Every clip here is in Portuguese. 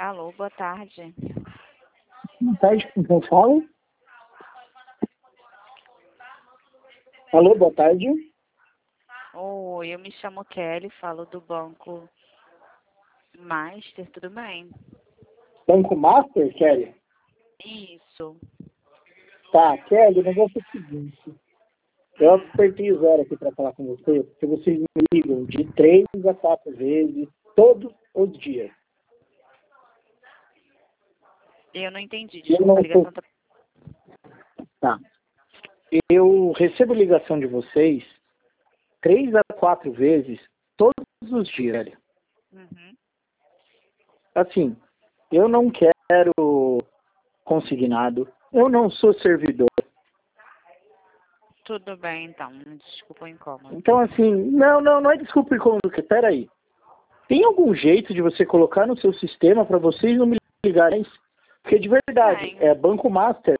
Alô, boa tarde. Boa tarde, com quem fala? Alô, boa tarde. Oi, eu me chamo Kelly, falo do Banco Master, tudo bem? Banco Master, Kelly? Isso. Tá, Kelly, o negócio é o seguinte. Eu apertei o zero aqui para falar com você, porque vocês me ligam de 3 a 4 vezes, todos os dias. Eu não entendi, Eu desculpa, não a ligação tô... tá... Tá. Eu recebo ligação de vocês 3 a 4 vezes, todos os dias, Kelly. Uhum. Assim, eu não quero consignado, eu não sou servidor. Tudo bem, então. Desculpa o incômodo. Então, assim, não é desculpa incômodo, peraí. Tem algum jeito de você colocar no seu sistema para vocês não me ligarem? Porque de verdade, Tem. é Banco Master.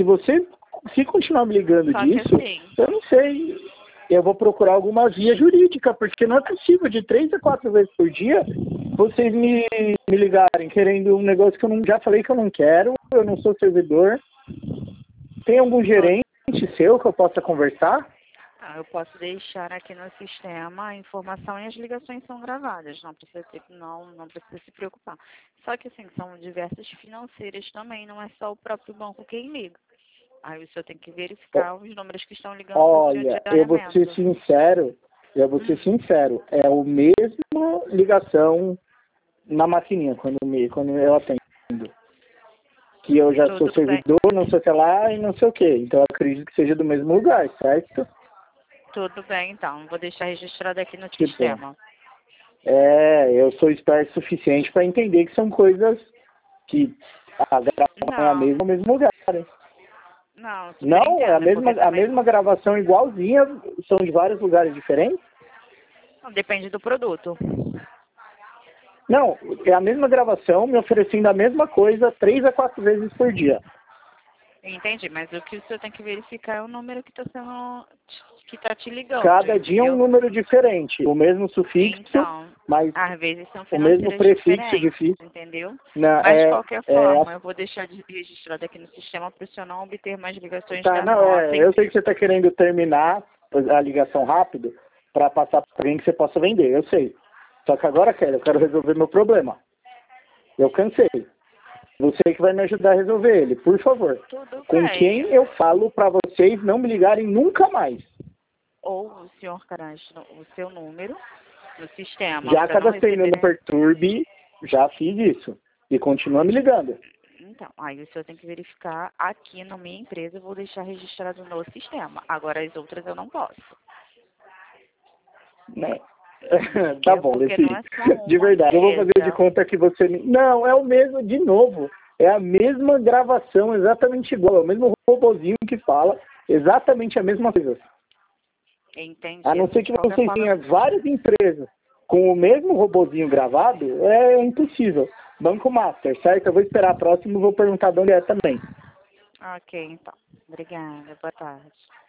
Se continuar me ligando Só que disso, assim, eu não sei. Eu vou procurar alguma via jurídica, porque não é possível de 3 a 4 vezes por dia vocês me ligarem querendo um negócio que eu não, já falei que eu não quero, eu não sou servidor. Tem algum gerente seu que eu possa conversar? eu posso deixar aqui no sistema a informação e as ligações são gravadas. Não precisa se preocupar. Só que assim, são diversas financeiras também, não é só o próprio banco quem liga. Aí o senhor tem que verificar os números que estão ligando para o senhor Olha, eu vou ser sincero, é o mesmo ligação na maquininha, quando eu atendo. Que eu já sou Tudo bem. servidor, não sei o que lá e não sei o que. Então eu acredito que seja do mesmo lugar, certo? Tudo bem, então. Vou deixar registrado aqui no Tipo, sistema. eu sou esperto o suficiente para entender que são coisas que a gravação é a mesma no mesmo lugar. Hein? Não, super Não, é entendo, porque a também mesma gravação igualzinha, são de vários lugares diferentes? depende do produto. Não, é a mesma gravação, me oferecendo a mesma coisa 3 a 4 vezes por dia. Entendi, mas o que o senhor tem que verificar é o número que está te ligando, Cada dia é um entendeu? número diferente, o mesmo sufixo, Então, mas às vezes são o mesmo financeiras prefixo diferentes, difícil. entendeu? Não, Mas de qualquer forma, eu vou deixar registrado aqui no sistema para o senhor não obter mais ligações tá, da Notem. eu sei que você está querendo terminar a ligação rápido para passar para alguém que você possa vender, eu sei. Só que agora eu quero resolver meu problema. Eu cansei. Você que vai me ajudar a resolver ele, por favor. Tudo Com bem. quem eu falo para vocês não me ligarem nunca mais? Ou o senhor cadastra o seu número no sistema Já para não cadastrei no receber. Perturbe, já fiz isso. E continua me ligando. Então, aí o senhor tem que verificar aqui na minha empresa, eu vou deixar registrado no sistema. Agora as outras eu não posso. Né? Tá bom, Porque Lefi. não é só uma De verdade, eu vou fazer de empresa. conta que você... Não, é o mesmo, de novo. É a mesma gravação, exatamente igual. É o mesmo robozinho que fala exatamente a mesma coisa. Entendi. A não ser Assim, que de qualquer vocês forma, tenham várias empresas com o mesmo robozinho gravado, é impossível. Banco Master, certo? Eu vou esperar a próxima e vou perguntar de onde é também. ok, então. Obrigada. Boa tarde.